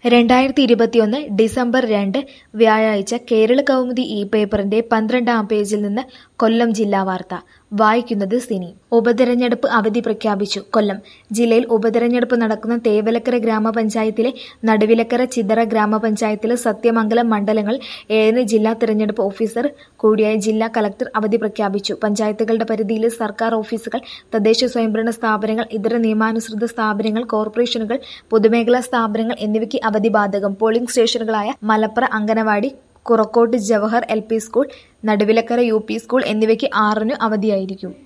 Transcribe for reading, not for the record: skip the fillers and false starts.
2021 December 2 വ്യാഴാഴ്ച കേരള കൗമുദി പേപ്പറിന്റെ 12-ാം പേജിൽ നിന്ന് കൊല്ലം ജില്ലാ വാർത്ത. വായിക്കുന്നത് സിനി. ഉപതെരഞ്ഞെടുപ്പ് അവധി പ്രഖ്യാപിച്ചു. കൊല്ലം ജില്ലയിൽ ഉപതെരഞ്ഞെടുപ്പ് നടക്കുന്ന തേവലക്കര ഗ്രാമപഞ്ചായത്തിലെ നടുവിലക്കര, ചിതറ ഗ്രാമപഞ്ചായത്തിലെ സത്യമംഗലം മണ്ഡലങ്ങൾ 7-ന് ജില്ലാ തെരഞ്ഞെടുപ്പ് ഓഫീസർ കൂടിയായ ജില്ലാ കളക്ടർ അവധി പ്രഖ്യാപിച്ചു. പഞ്ചായത്തുകളുടെ പരിധിയിലെ സർക്കാർ ഓഫീസുകൾ, തദ്ദേശ സ്വയംഭരണ സ്ഥാപനങ്ങൾ, ഇതര നിയമാനുസൃത സ്ഥാപനങ്ങൾ, കോർപ്പറേഷനുകൾ, പൊതുമേഖലാ സ്ഥാപനങ്ങൾ എന്നിവയ്ക്ക് അവധി ബാധകം. പോളിംഗ് സ്റ്റേഷനുകളായ Malapra anganwadi, Kurakkot Jawahar LP school, Naduvilakkara UP school എന്നിവയ്ക്ക് 6-നു അവധിയായിരിക്കും.